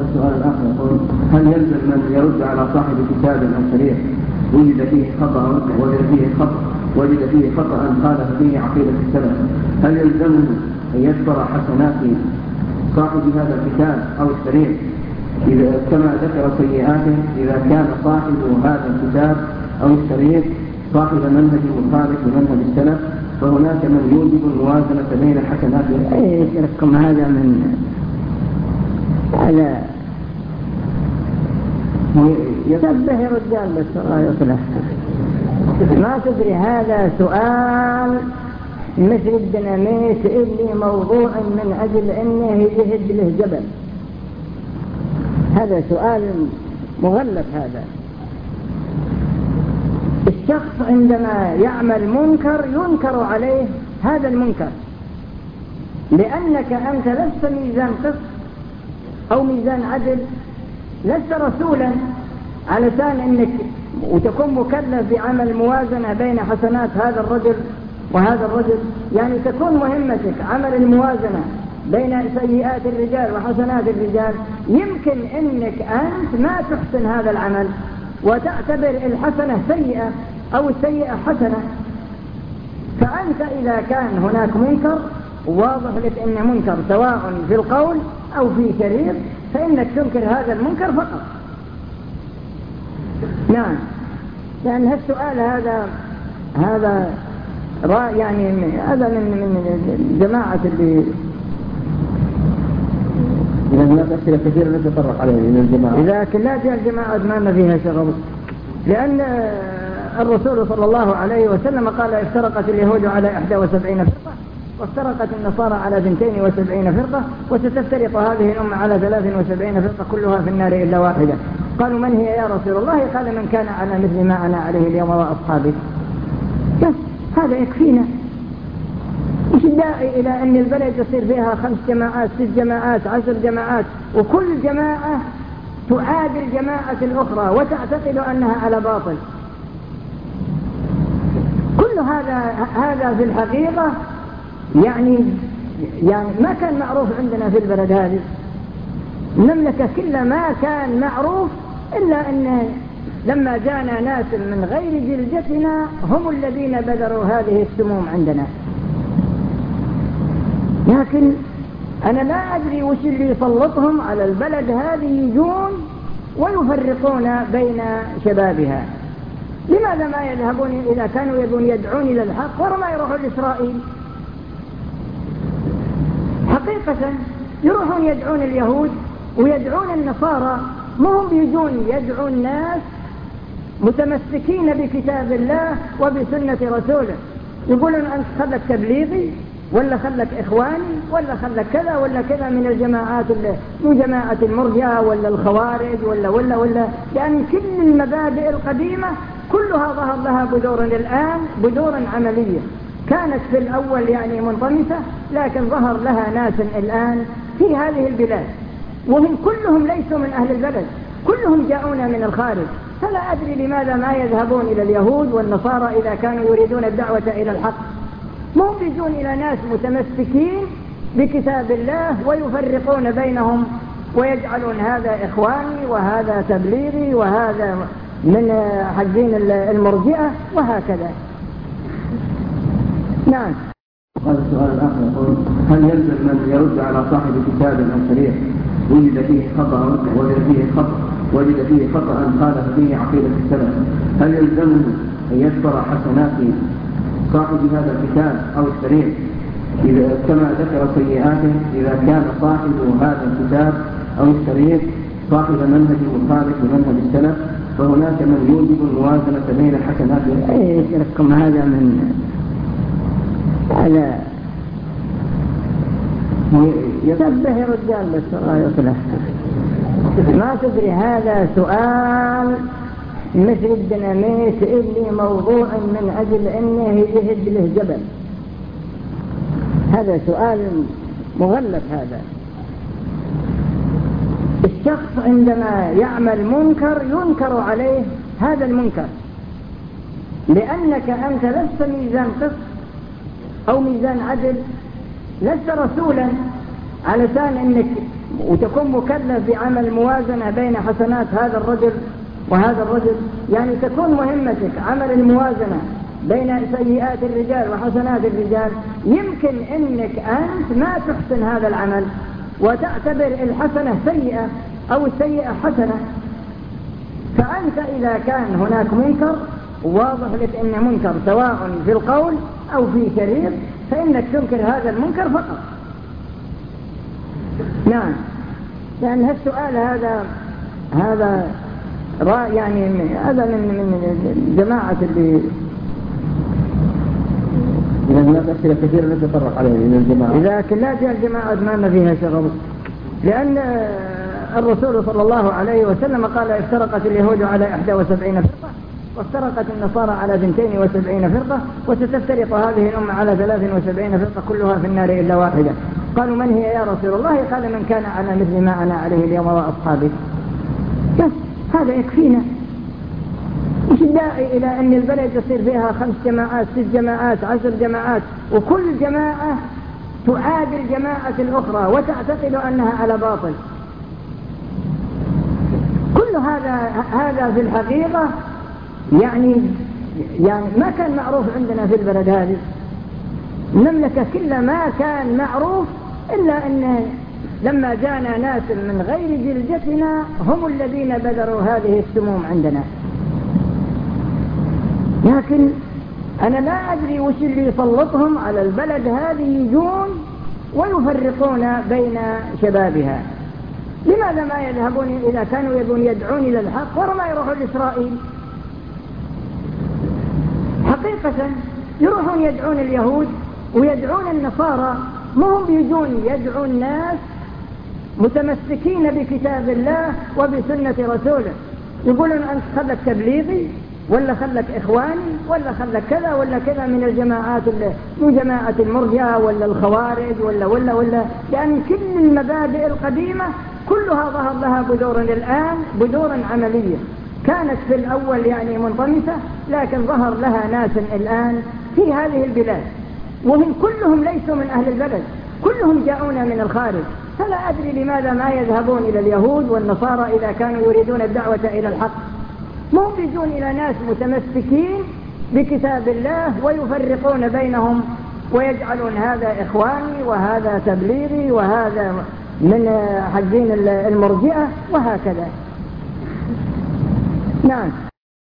السؤال الآخر يقول: هل يلزم من يرد على صاحب كتاب أو شريط وجد فيه خطأ خالف فيه عقيدة السلف، هل يلزمه أن يذكر حسنات صاحب هذا الكتاب أو الشريط كما ذكر سيئاته إذا كان صاحب هذا الكتاب أو الشريط صاحب منهج مخالف لمنهج السلف، فهناك من يوجب الموازنة بين الحسنات؟ يشرككم هذا من على يسبح الرجال بس الله يصلح. ما تدري هذا سؤال مثل الديناميت اللي موضوع من أجل أنه يهد له جبل. هذا سؤال مغلف. هذا الشخص عندما يعمل منكر ينكر عليه هذا المنكر، لأنك أنت لست ميزان قسط أو ميزان عدل، لست رسولا علشان أنك وتكون مكلف بعمل موازنة بين حسنات هذا الرجل وهذا الرجل. يعني تكون مهمتك عمل الموازنة بين سيئات الرجال وحسنات الرجال. يمكن أنك أنت ما تحسن هذا العمل وتعتبر الحسنة سيئة أو السيئة حسنة، فأنت إذا كان هناك منكر واضح لك أنه منكر سواء في القول أو في شريط، فإنك تنكر هذا المنكر فقط. نعم، لأن هالسؤال هذا يعني هذا من جماعة اللي إذا هناك أسئلة كثيرة نتطرق عليها من الجماعة. إذا كلها الجماعة ما فيها شغل، لأن الرسول صلى الله عليه وسلم قال: افترقت اليهود على 71 فرقة وافترقت النصارى على 72 فرقة وستفترق هذه الأمة على 73 فرقة كلها في النار إلا واحدة. قالوا: من هي يا رسول الله؟ قال: من كان على مثل ما أنا عليه اليوم وأصحابي. بس هذا يكفينا. مش الداعي إلى أن البلد يصير فيها 5 جماعات 6 جماعات 10 جماعات وكل جماعة تعادل الجماعة الأخرى وتعتقد أنها على باطل. كل هذا في الحقيقة يعني ما كان معروف عندنا في البلد هذه. المملكة كلها ما كان معروف، إلا أن لما جاءنا ناس من غير جلدتنا هم الذين بذروا هذه السموم عندنا. لكن أنا لا أدري وش اللي يسلطهم على البلد هذه يجون ويفرقون بين شبابها. لماذا ما يذهبون إذا كانوا يبون يدعون إلى الحق ورما يروحوا لإسرائيل؟ حقيقة يروحون يدعون اليهود ويدعون النصارى، ما هم بيجون يدعون الناس متمسكين بكتاب الله وبسنة رسوله. يقولون أنت خلك تبليغي ولا خلك إخواني ولا خلك كذا ولا كذا من الجماعات من جماعة المرجئة ولا الخوارج ولا لأن كل المبادئ القديمة كلها ظهر لها بذور الآن، بذور عملية كانت في الأول يعني منطمسة، لكن ظهر لها ناس الآن في هذه البلاد وهم كلهم ليسوا من أهل البلد، كلهم جاءون من الخارج. فلا أدري لماذا ما يذهبون إلى اليهود والنصارى إذا كانوا يريدون الدعوة إلى الحق. مو بيجون إلى ناس متمسكين بكتاب الله ويفرقون بينهم ويجعلون هذا إخواني وهذا تبليغي وهذا من حقين المرجئة وهكذا. نعم. قال السؤال الآخر يقول: هل يلزم من يرد على صاحب كتاب أو شريط وجد فيه خطأ خالف فيه عقيدة السلف، هل يلزمه أن يذكر حسنات صاحب هذا الكتاب أو الشريط كما ذكر سيئاته إذا كان صاحب هذا الكتاب أو الشريط صاحب منهج مخالف لمنهج السلف، فهناك من يوجب الموازنة بين الحسنات؟ يشرككم هذا من على يسبح الرجال بس الله يصلح. ما تدري هذا سؤال مثل الديناميت اللي موضوع من أجل أنه يهد له جبل. هذا سؤال مغلف. هذا الشخص عندما يعمل منكر ينكر عليه هذا المنكر، لأنك أنت لست ميزان قسط أو ميزان عدل، لست رسولا علشان أنك وتكون مكلف بعمل موازنة بين حسنات هذا الرجل وهذا الرجل، يعني تكون مهمتك عمل الموازنة بين سيئات الرجال وحسنات الرجال، يمكن انك انت ما تحسن هذا العمل وتعتبر الحسنة سيئة او السيئة حسنة. فأنت إذا كان هناك منكر واضح لك إن منكر سواء في القول أو في شرير، فإنك تنكر هذا المنكر فقط. نعم، لأن هالسؤال هذا يعني هذا من جماعة اللي هناك أسئلة كثيرة نتطرق عليها من الجماعة. إذا لا جاء الجماعة ما فيها شغل، لأن الرسول صلى الله عليه وسلم قال افترقت اليهود على 71 فرقة وافترقت النصارى على 72 فرقة وستفترق هذه الأمة على 73 فرقة كلها في النار إلا واحدة. قالوا من هي يا رسول الله؟ قال من كان على مثل ما أنا عليه اليوم وأصحابي. بس هذا يكفينا. مش الداعي إلى أن البلد يصير فيها 5 جماعات 6 جماعات 10 جماعات وكل جماعة تعادل الجماعة الأخرى وتعتقد أنها على باطل. كل هذا في الحقيقة يعني ما كان معروف عندنا في البلد هذه. المملكة كلها ما كان معروف إلا أن لما جاءنا ناس من غير جلدتنا هم الذين بذروا هذه السموم عندنا. لكن أنا لا أدري وش اللي يسلطهم على البلد هذه، يجون ويفرقون بين شبابها. لماذا ما يذهبون إذا كانوا يبون يدعون إلى الحق ورما يروحوا لإسرائيل؟ حقيقة يروحون يدعون اليهود ويدعون النصارى، ما هم بيجون يدعون الناس متمسكين بكتاب الله وبسنة رسوله. يقولون أنت خلك تبليغي ولا خلك إخواني ولا خلك كذا ولا كذا من الجماعات من جماعة المرجئة ولا الخوارج ولا يعني كل المبادئ القديمة كلها ظهر لها بذور الآن، بذور عملية كانت في الأول يعني منطمسة، لكن ظهر لها ناس الآن في هذه البلاد وهم كلهم ليسوا من أهل البلد، كلهم جاءون من الخارج. فلا أدري لماذا ما يذهبون إلى اليهود والنصارى إذا كانوا يريدون الدعوة إلى الحق، ما هم يجون إلى ناس متمسكين بكتاب الله ويفرقون بينهم ويجعلون هذا إخواني وهذا تبليغي وهذا من حقين المرجئة وهكذا. نعم.